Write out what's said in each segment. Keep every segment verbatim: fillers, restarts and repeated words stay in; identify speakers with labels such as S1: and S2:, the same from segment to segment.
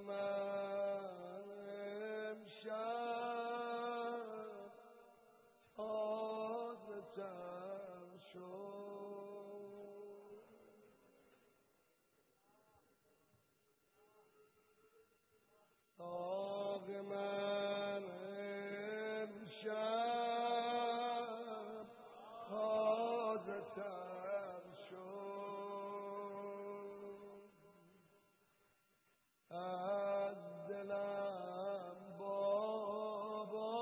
S1: من امشب تازه تر شد، داغ من امشب تازه تر شد، از دلم بابا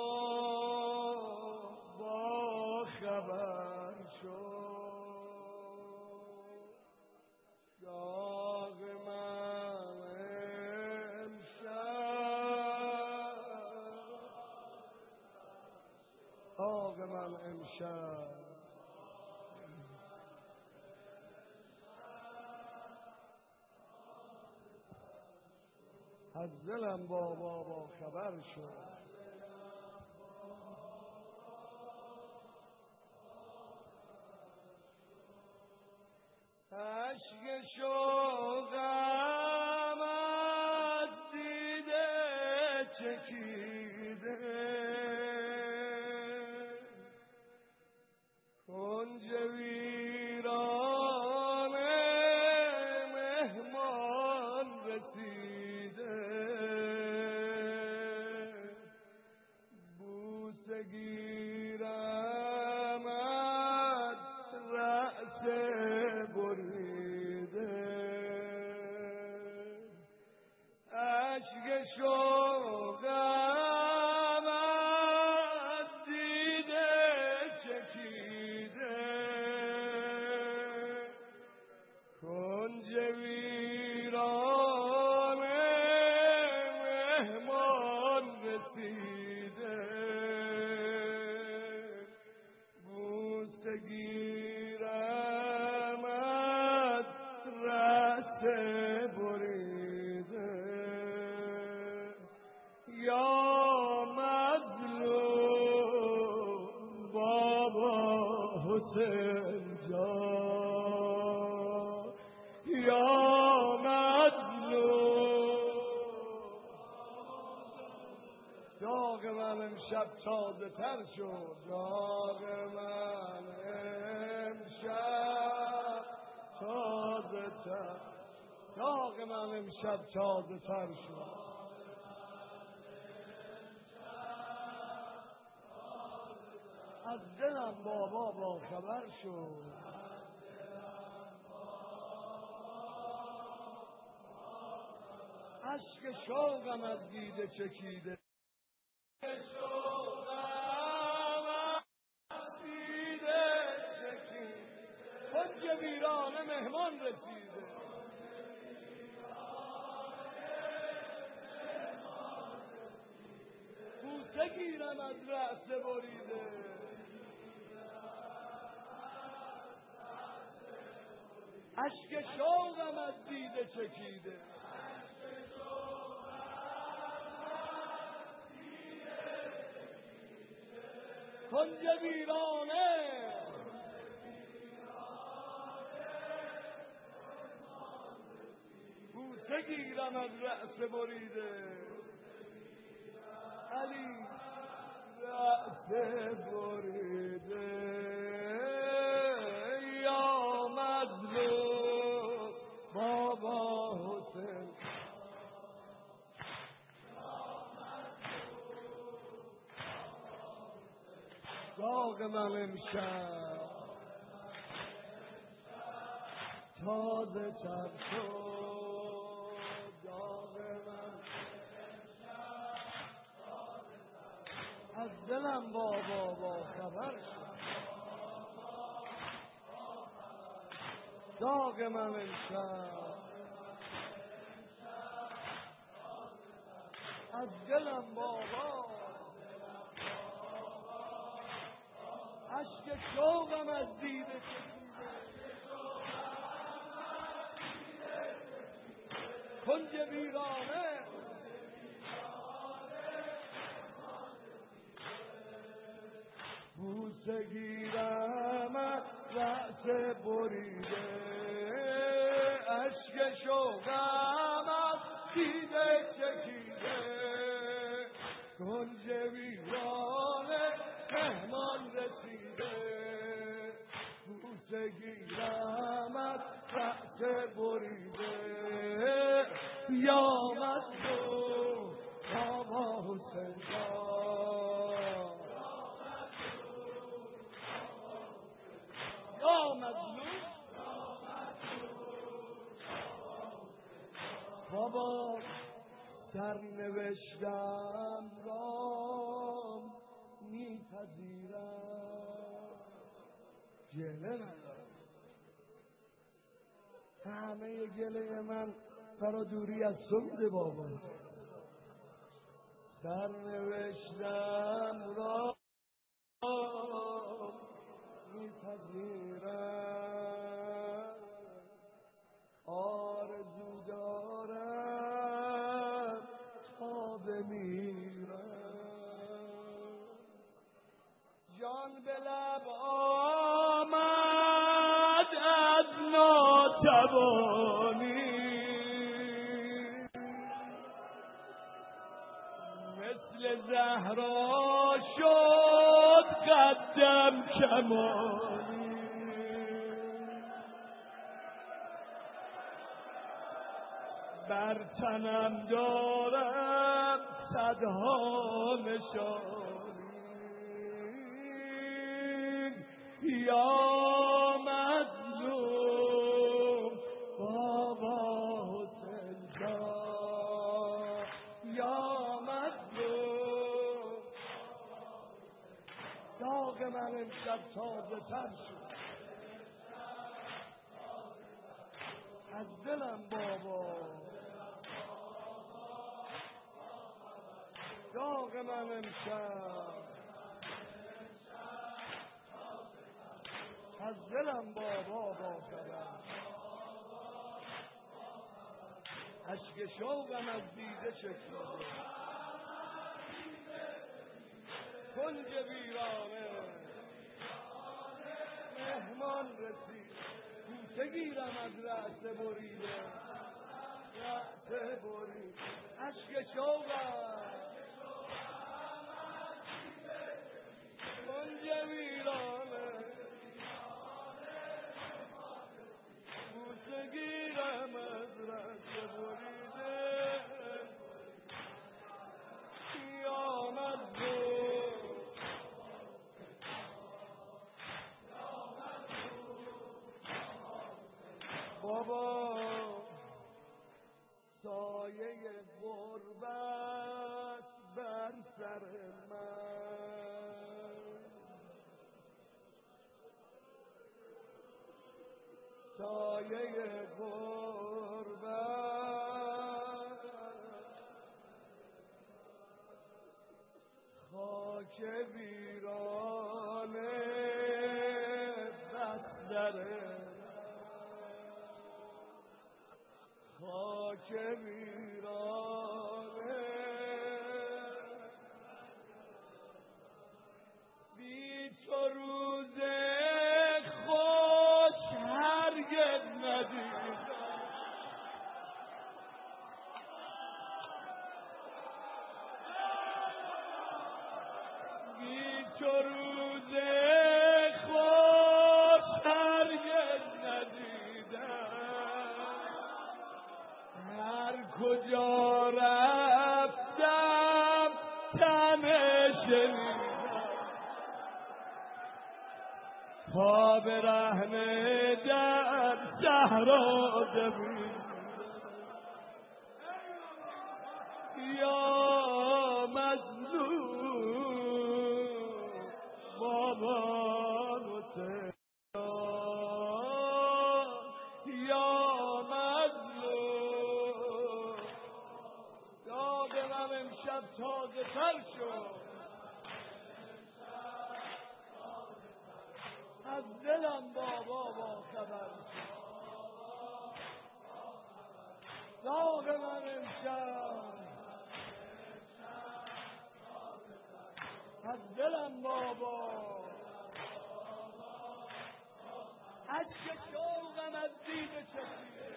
S1: با خبر شد، داغ من امشب داغ من امشب از دلم بابا با خبر شد، اشک شوقم از دیده چکیده، کنج ویران مهمان رسیده، بوسه گیرم از رأس بریده، اشک شوقم از دیده چکیده، کنج ویران مهمان رسیده، بوسه گیرم از رأس بریده، یا مظلوم بابا حسین جان، یا مظلوم داغ من امشب تازه تر شد، داغ من امشب تازه تر داغ من امشب تازه تر شد، از دلم بابا با خبر شد، اشک شوقم از دیده چکیده، شوقم از دیده چکیده، کنج ویران مهمان رسیده، بوسه گیرم از رأس بریده، اشک شوقم از دیده چکیده، کنج ویرانه بوسه گیرم از رأس بریده، علی رأس بریده، یا مظلوم بابا حسین، داغ من امشب تازه تر شد، داغ من از دلم بابا با خبر شد، داغ من امشب از دلم بابا، اشک شوقم از دیده کنج ویرانه بوسه گیرم از رأس بریده، اشک شوقم از دیده کنج ویرانه مهمان رسیده بوسه گیرم از رأس بریده یا مظلوم بابا حسین جان یا مظلوم بابا در نوشتم رام میپذیرم گله ندارم همه گله من برا دوری از تو بوده بابا در نوشتم رام میپذیرم آرزو دارم تا بمیرم جان به لب آمد از ناتوانی مثل زهرا شد قدم کمانی بر تنم دارم صدها نشانی یا مظلوم بابا حسین جان یا مظلوم داغ من امشب تازه تر شد از دلم بابا داغ من امشب از دلم بابا با خبر اشک شوقم از دیده چکیده کنج ویرانه مهمان رسید بوسه گیرم از رأس بریده رأس بریده اشک شوقم کنج ویرانه بوسه گیرم از رأس بریده یا مظلوم بابا سایه غربت بر سر من سایه غربت خاک ویرانه بستر خاک ویرانه بی تو روز خوش هرگز ندیدم بی تو روز خوش هرگز ندیدم هر کجا رفتم تنه شنیدم پا برهنه در صحرا دویدم یا مظلوم بابا حسین یا مظلوم داغ من امشب تازه تر شد از دلم بابا با خبر داغ من امشب از دلم بابا اشک شوقم از دیده چشیده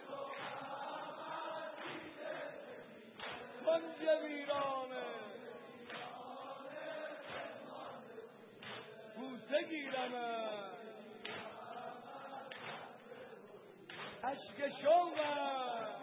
S1: کنج ویرانه بوسه گیرم اشک شوقم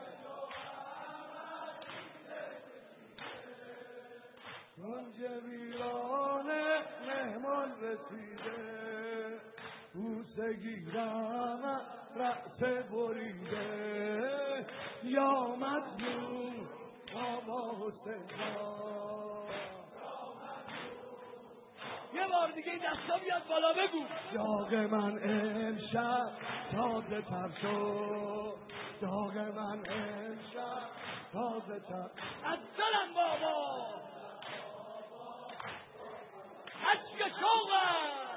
S1: کنج ویرانه مهمان رسیده بوسه گیرم رأس بریده یا مظلوم آقا حسین یه بار دیگه این دستا بیاد بالا بگو داغ من امشب تازه تر شد داغ من امشب تازه تر از دلم بابا اشک شوقم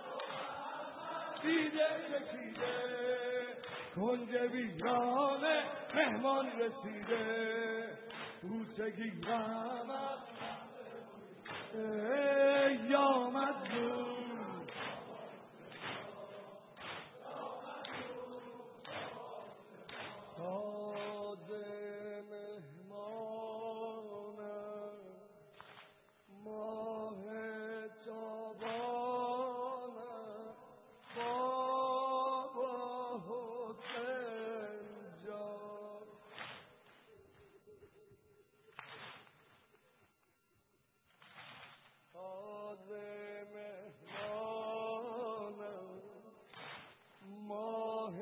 S1: دیده چکیده کنج ویرانه مهمان رسیده بوسه گیرم یا مظلوم تازه مهمانم ماه تابانم بابا حسین جان تازه مهمانم ماه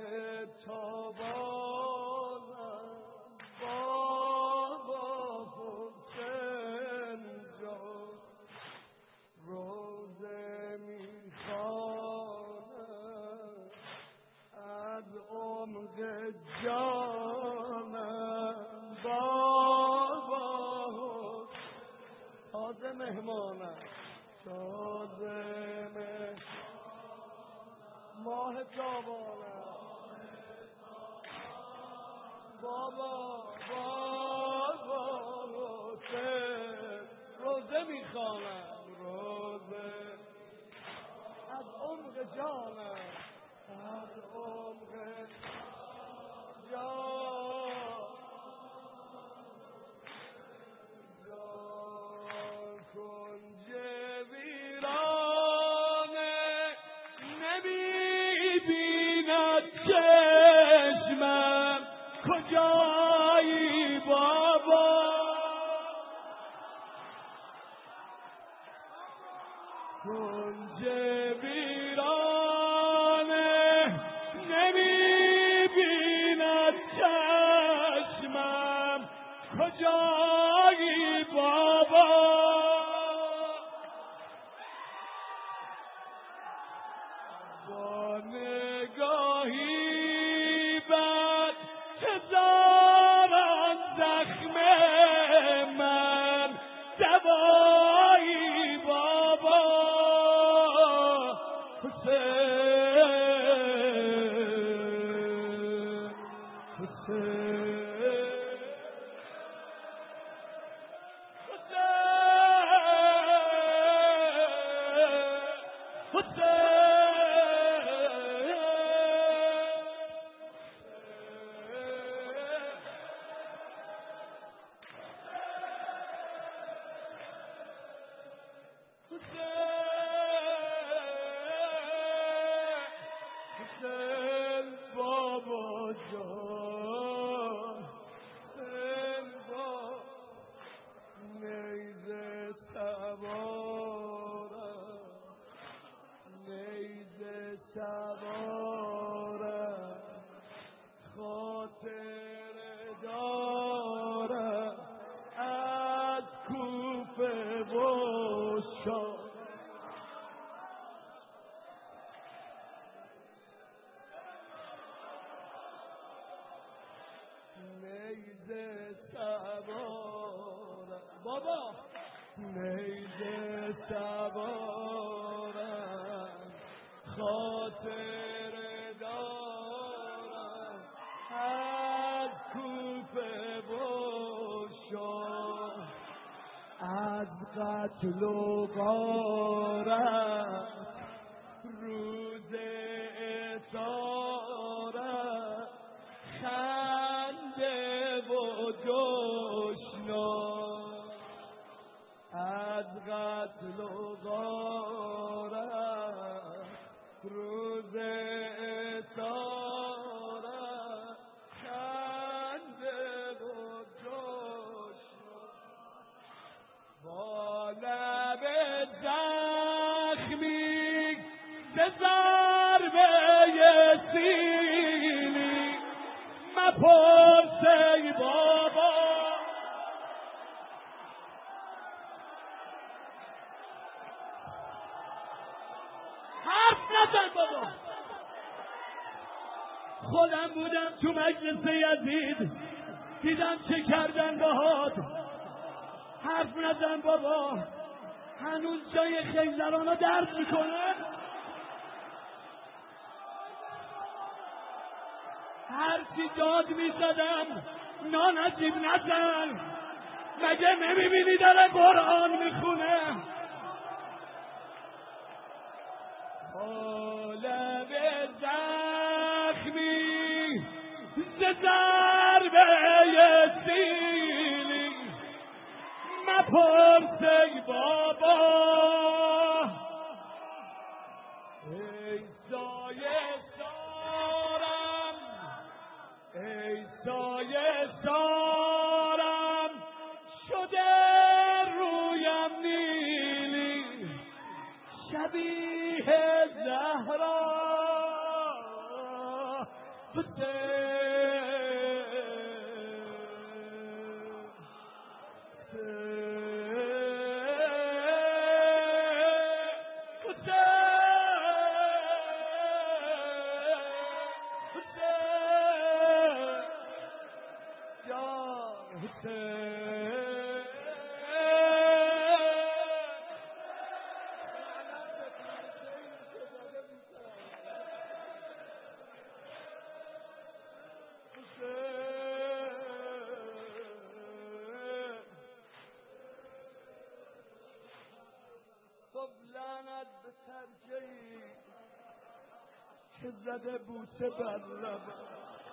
S1: تابانم بابا حسین جان روزه میخوانم از عمق جانم بابا تازه مهمانم تازه مهمانم ماه تابانم بابا بابا حسین روزه میخوانم روزه از عمق جانم از عمق جان جان کنج ویرانه نمیبیند چشمم کجایی بابا کنج ویرانه نمیبیند چشمم کجایی بابا با نگاهی بد که زارن زخم من دوایی بابا حسین حسین حسین بابا جان حسین بابا نیزه سوارم نیزه سوارم خاطر دارم از کوفه و شام نیزه سوارم بابا نیزه سوارم خاطر دارم از کوفه و شام از قتل و غارت روز اسارت خنده و دشنام از قتل و غارت خودم بودم تو مجلس یزید، دیدم چه کردن باهات. حرف نزن بابا، هنوز جای خیزرانا درد میکنه. هرچی داد میزدم نانجیب نزن، مگه نمیبینی داره قرآن میخونه؟ حالم زخمی ز ضربه سیلی، مپرس ای بابا ای سایه سارم، ای سایه سارم شده رویم نیلی، شبیه زهرا لعنت به ترجیحی که زده بوسه بر لبم.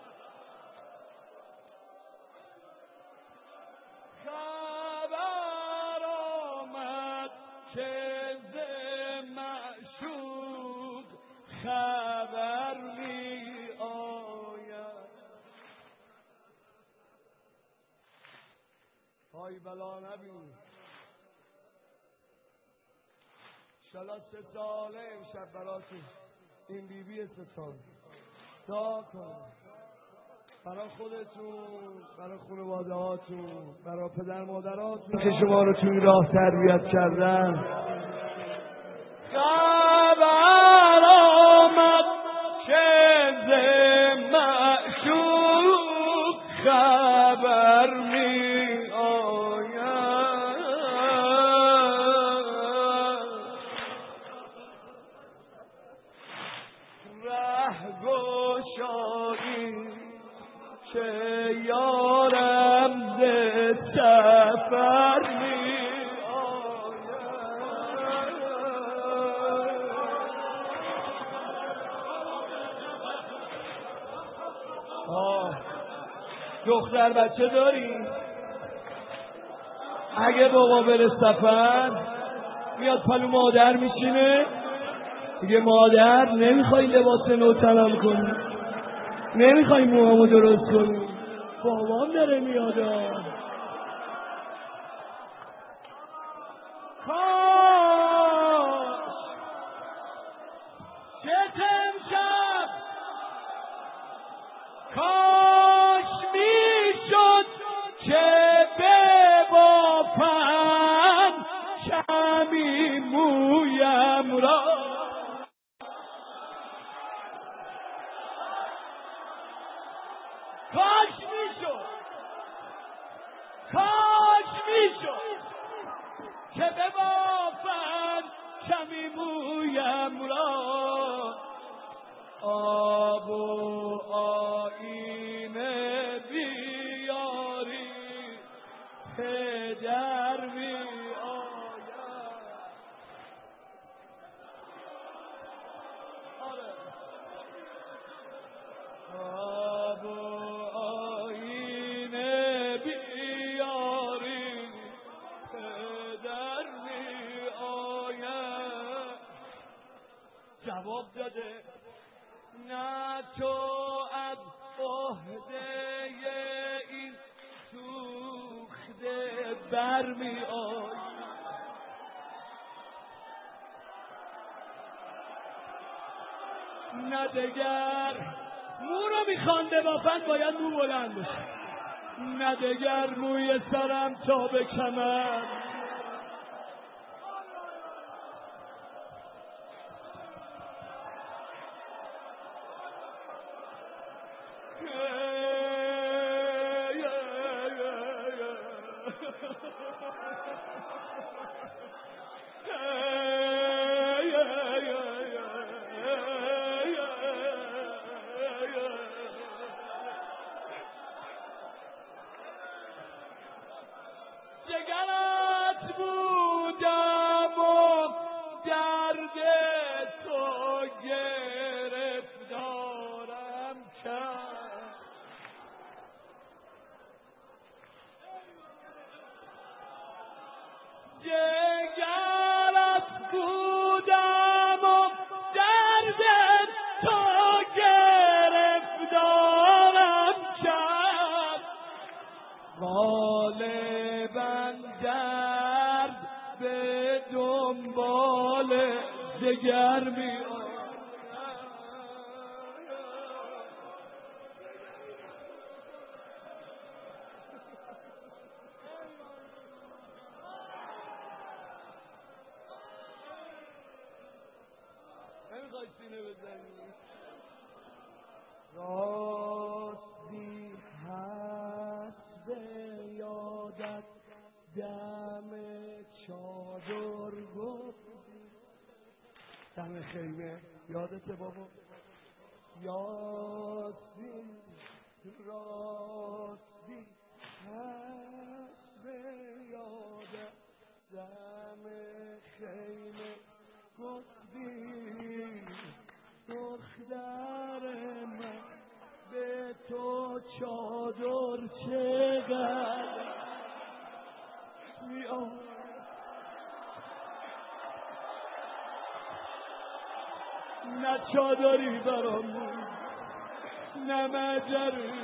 S1: خبر آمد که ز معشوق خبر می آید. پای بلا نبین، شالا سه ساله امشب براتون این بیبی سه سال دعا کن برای خودتون، برای خانواده هاتون، برای پدر مادراتون که شما رو توی راه تربیت کردن. خبر آمد که ز معشوق خبر می آید. ره گشایی که یارم ز سفر می آید. دختر بچه داری؟ اگه بابا بره سفر میاد پلو مادر میشینه دیگه. مادر نمیخوای لباس نو تنم کنی، نمیخوای موهامو درست کنی، بابام داره میاد. کاش که امشب کاش میشد که ببافم کمی مویم را. کاش میشد کاش میشد که ببافم کمی مویم را. آب و آینه بیاری پدر می آید. آره. آب و آینه بیاری پدر می آید. جواب داده نه تو از عهده این سوخته برمی آید. نه دگر مو رو میخوانده بافن باید مو بلند بشه. نه دگر موی سرم تا به کمر. جگرت بودم و درد تو گرفتارم کرد جگرت بودم و درد تو گرفتارم کرد غالباً درد به دنبال جگر می نمیخوای سینه بزنی راستی هست به یادت دم چادر گفت دم خیمه یادته بابا یاستی راستی هست به یادت دم خیمه گفتی دختر من به تو چادر چقدر میآورد نه چادری برامون نه مجری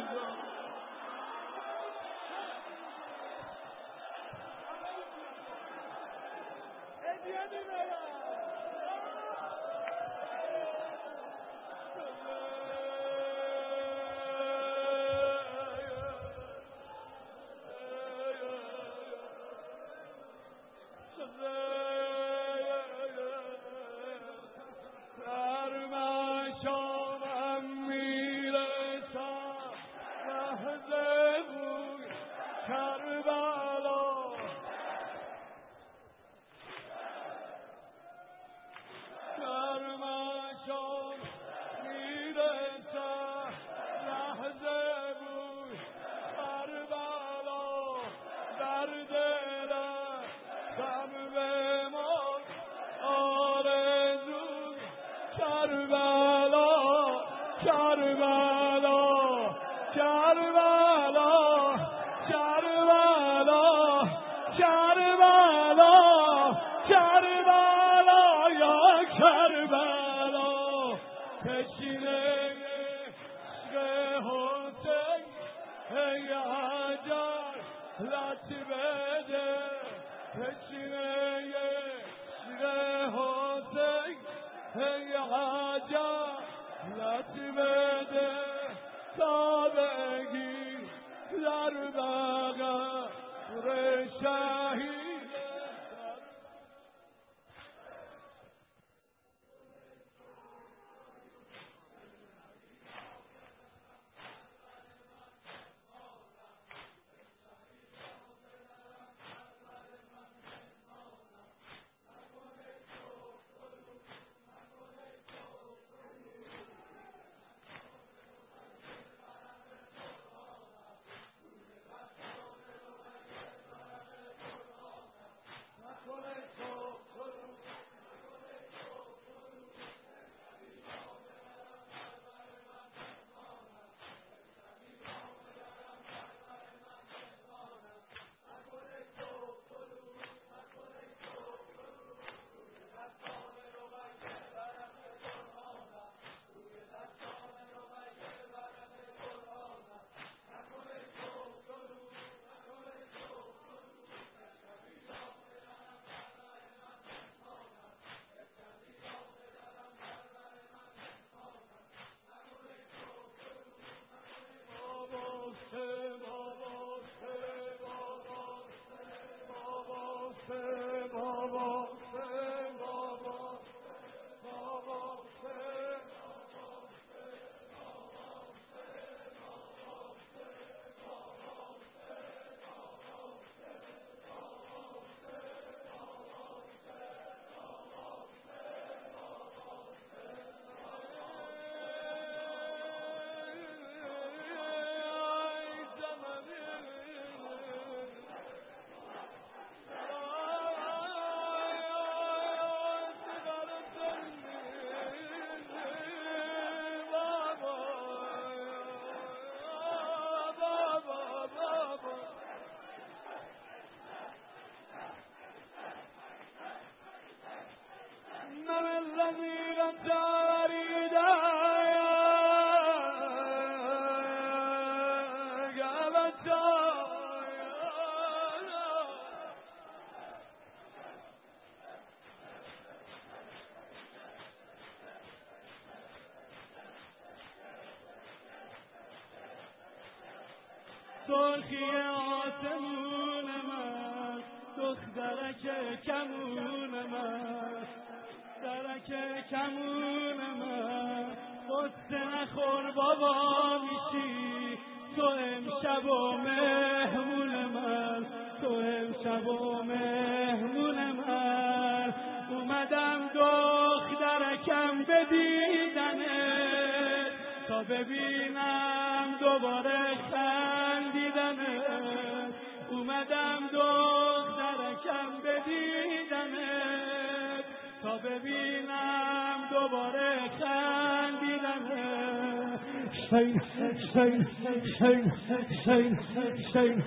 S1: سرخی آسمون من، دخترک کمون من، دخترک کمون من، قصه نخور بابا میشی تو امشب و مهمون من، تو امشب و مهمون من. اومدم دخترکم بدیدنه تا ببینم دوباره خندیدنه، اومدم دخترکم بدیدنه تا ببینم دوباره خندیدنه. شین شین شین شین شین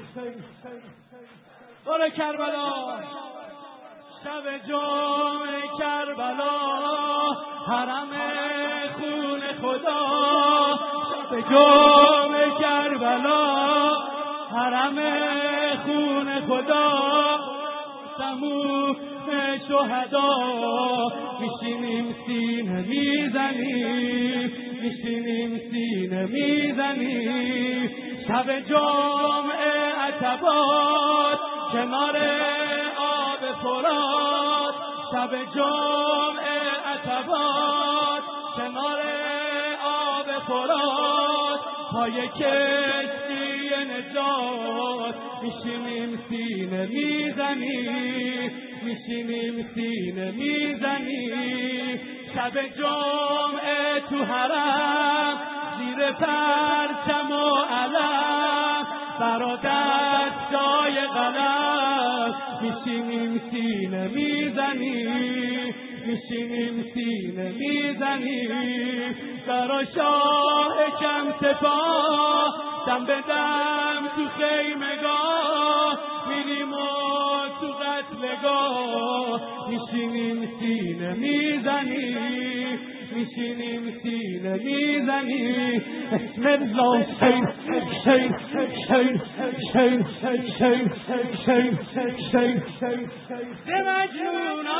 S1: دور کربلا، شب جمعه کربلا، حرم خون خدا، شب جمعه کربلا، حرم خون خدا، سموم شهدا، میشینیم سینه میزنیم، میشینیم سینه میزنیم. شب جمعه عتبات کنار آب فرات، شب جمعه عتبات کنار آب فرات، پای کشتی نجات میشینیم سینه میزنیم، میشینیم سینه میزنیم. شب جمعه تو حرم زیر پرچم و علم، برادر جای قلم میشینیم سینه میزنیم، میشینیم سینه میزنیم. در شاه کم سپاه دم به دم تو خیمگاه، میریم و تو قتلگاه میشینیم سینه میزنیم، میشینیم سینه میزنیم. بسم الله شین شین شین شین شین شین شین شین به مجنونان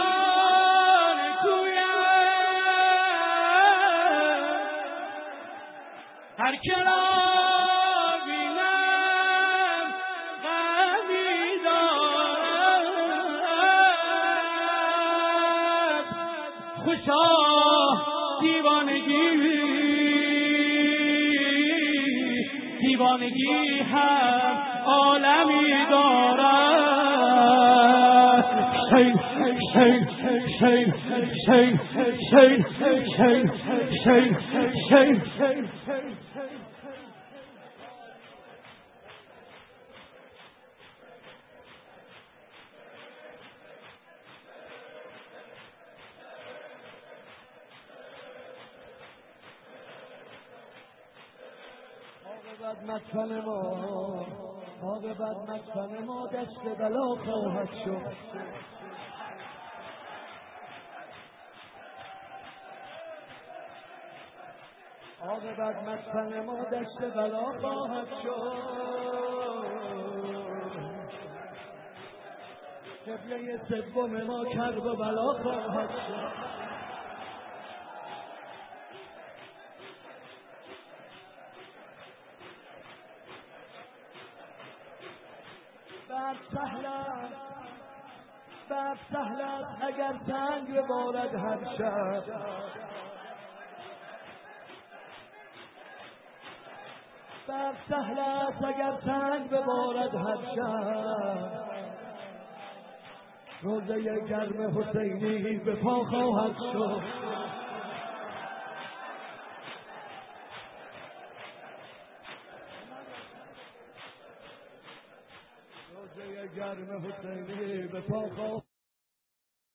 S1: گویم هر که را بینم غمی دارد، خوشا دیوانگی دیوانگی هم عالمی دارد. شین شین شین شین شین شین شین شین شین عاقبت مدفن ما، عاقبت مدفن ما دست بلا خواهد شد. عاقبت مدفن ما دست بلا خواهد شد. قبله سوم ما کرب و بلا خواهد شد. بر سهل است، بر سهل است اگر تنگ ببارد هر شب، بر سهل است اگر تنگ ببارد هر شب. روزه گرم حسینی به پا خواهد شد. روزه گرم حسینی به پا خواهد